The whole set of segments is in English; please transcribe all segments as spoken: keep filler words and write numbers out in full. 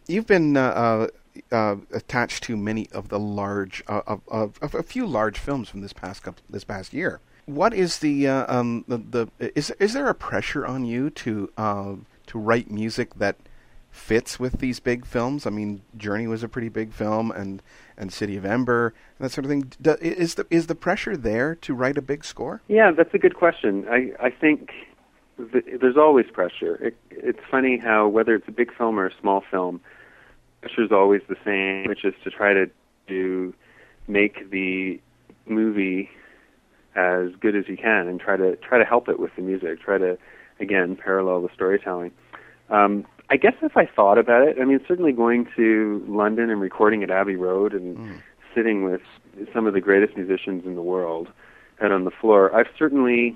you've been uh, uh, uh, attached to many of the large, uh, of, of, of a few large films from this past couple, this past year. What is the uh, um the, the is is there a pressure on you to uh, to write music that fits with these big films? I mean, Journey was a pretty big film, and, and City of Ember, and that sort of thing. Do, is the is the pressure there to write a big score? Yeah, that's a good question. I, I think th- there's always pressure. It, it's funny how, whether it's a big film or a small film, pressure is always the same, which is to try to do, make the movie as good as you can, and try to try to help it with the music, try to, again, parallel the storytelling. Um, I guess if I thought about it, I mean, certainly going to London and recording at Abbey Road and mm. sitting with some of the greatest musicians in the world out on the floor, I've certainly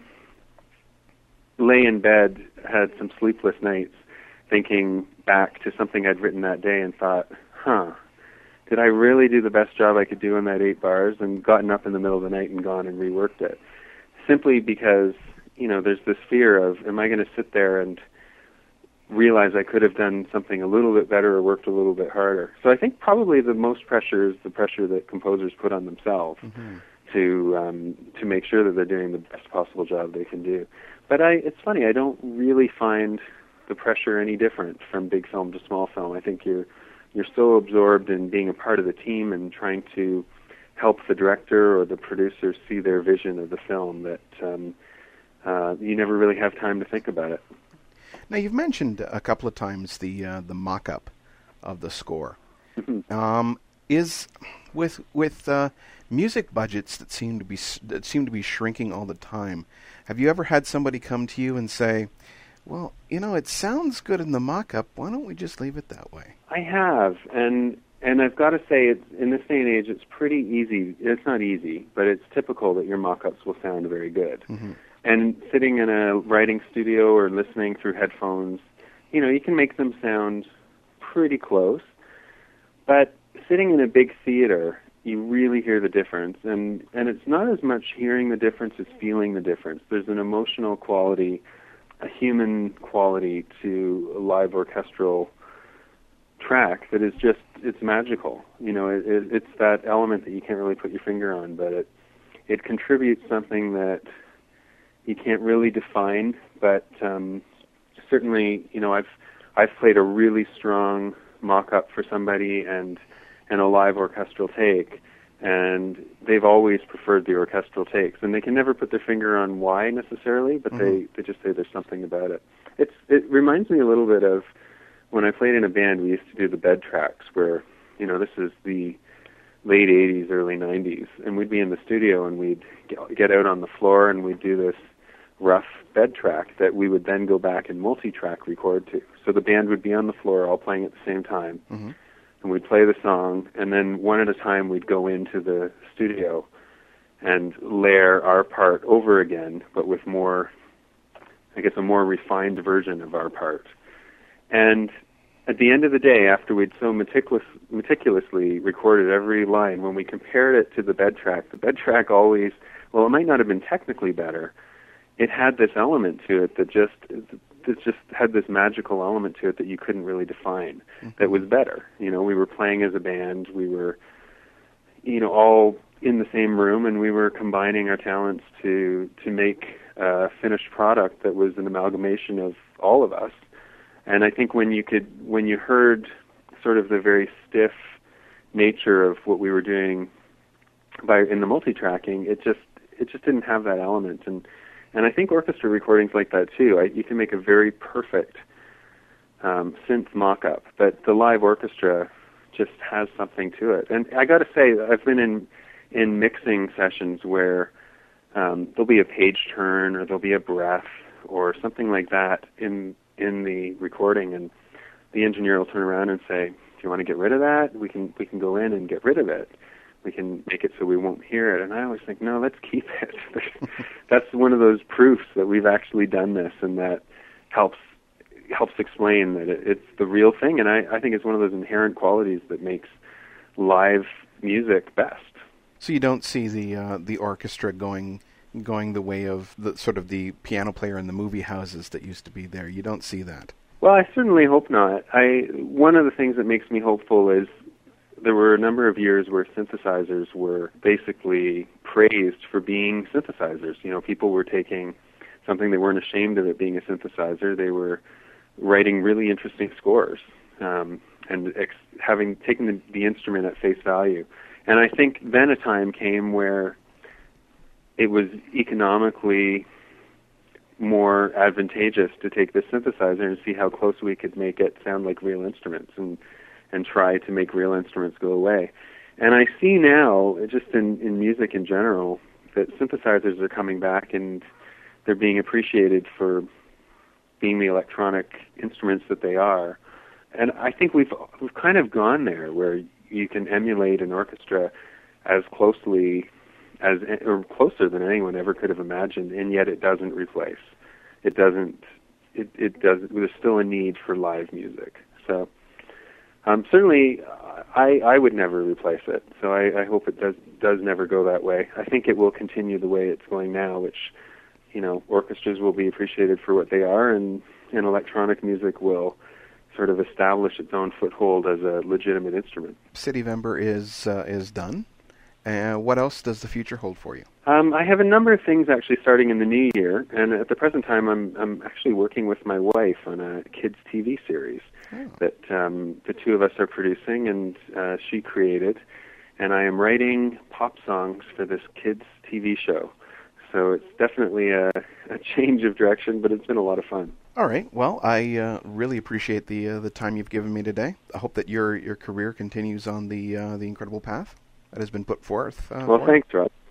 lay in bed, had some sleepless nights, thinking back to something I'd written that day and thought, huh, did I really do the best job I could do in that eight bars, and gotten up in the middle of the night and gone and reworked it? Simply because, you know, there's this fear of, am I going to sit there and realize I could have done something a little bit better or worked a little bit harder? So I think probably the most pressure is the pressure that composers put on themselves mm-hmm. to um, to make sure that they're doing the best possible job they can do. But I, it's funny, I don't really find the pressure any different from big film to small film. I think you're you're so absorbed in being a part of the team and trying to help the director or the producer see their vision of the film that um, uh, you never really have time to think about it. Now, you've mentioned a couple of times the uh, the mock-up of the score. Mm-hmm. Um, is with with uh, music budgets that seem to be that seem to be shrinking all the time. Have you ever had somebody come to you and say, "Well, you know, it sounds good in the mock-up. Why don't we just leave it that way?" I have, and and I've got to say, it's, in this day and age, it's pretty easy. It's not easy, but it's typical that your mock-ups will sound very good. Mm-hmm. And sitting in a writing studio or listening through headphones, you know, you can make them sound pretty close. But sitting in a big theater, you really hear the difference. And, and it's not as much hearing the difference as feeling the difference. There's an emotional quality, a human quality to a live orchestral track that is just, it's magical. You know, it, it, it's that element that you can't really put your finger on, but it it contributes something that you can't really define, but um, certainly, you know, I've I've played a really strong mock-up for somebody and and a live orchestral take, and they've always preferred the orchestral takes, and they can never put their finger on why necessarily, but mm-hmm. they, they just say there's something about it. It's it reminds me a little bit of when I played in a band. We used to do the bed tracks, where, you know, this is the late eighties, early nineties, and we'd be in the studio and we'd get out on the floor and we'd do this rough bed track that we would then go back and multi-track record to. So the band would be on the floor all playing at the same time, mm-hmm. and we'd play the song, and then one at a time we'd go into the studio and layer our part over again, but with more, I guess, a more refined version of our part. And at the end of the day, after we'd so meticulous, meticulously recorded every line, when we compared it to the bed track, the bed track always, well, it might not have been technically better, it had this element to it that just that just had this magical element to it that you couldn't really define, mm-hmm. that was better. You know, we were playing as a band, we were, you know, all in the same room, and we were combining our talents to to make a finished product that was an amalgamation of all of us. And I think when you could, when you heard sort of the very stiff nature of what we were doing by in the multi-tracking, it just it just didn't have that element. And and I think orchestra recordings like that too. I, you can make a very perfect um, synth mock-up, but the live orchestra just has something to it. And I got to say, I've been in in mixing sessions where um, there'll be a page turn or there'll be a breath or something like that in in the recording, and the engineer will turn around and say, "Do you want to get rid of that? We can we can go in and get rid of it. We can make it so we won't hear it." And I always think, no, let's keep it. That's one of those proofs that we've actually done this, and that helps helps explain that it, it's the real thing. And I, I think it's one of those inherent qualities that makes live music best. So you don't see the uh, the orchestra going going the way of the sort of the piano player in the movie houses that used to be there. You don't see that. Well, I certainly hope not. I one of the things that makes me hopeful is there were a number of years where synthesizers were basically praised for being synthesizers. You know, people were taking something they weren't ashamed of it being a synthesizer. They were writing really interesting scores um, and ex- having taken the, the instrument at face value. And I think then a time came where it was economically more advantageous to take this synthesizer and see how close we could make it sound like real instruments and and try to make real instruments go away. And I see now, just in, in music in general, that synthesizers are coming back and they're being appreciated for being the electronic instruments that they are. And I think we've we've kind of gone there where you can emulate an orchestra as closely as or closer than anyone ever could have imagined, and yet it doesn't replace. It doesn't. It it does. There's still a need for live music. So um, certainly, I I would never replace it. So I, I hope it does does never go that way. I think it will continue the way it's going now, which, you know, orchestras will be appreciated for what they are, and and electronic music will sort of establish its own foothold as a legitimate instrument. Cityvember is uh, is done. And uh, what else does the future hold for you? Um, I have a number of things actually starting in the new year, and at the present time, I'm I'm actually working with my wife on a kids' T V series oh. that um, the two of us are producing, and uh, she created. And I am writing pop songs for this kids' T V show. So it's definitely a, a change of direction, but it's been a lot of fun. All right. Well, I uh, really appreciate the uh, the time you've given me today. I hope that your your career continues on the uh, the incredible path that has been put forth. Uh, well, for thanks, Rob.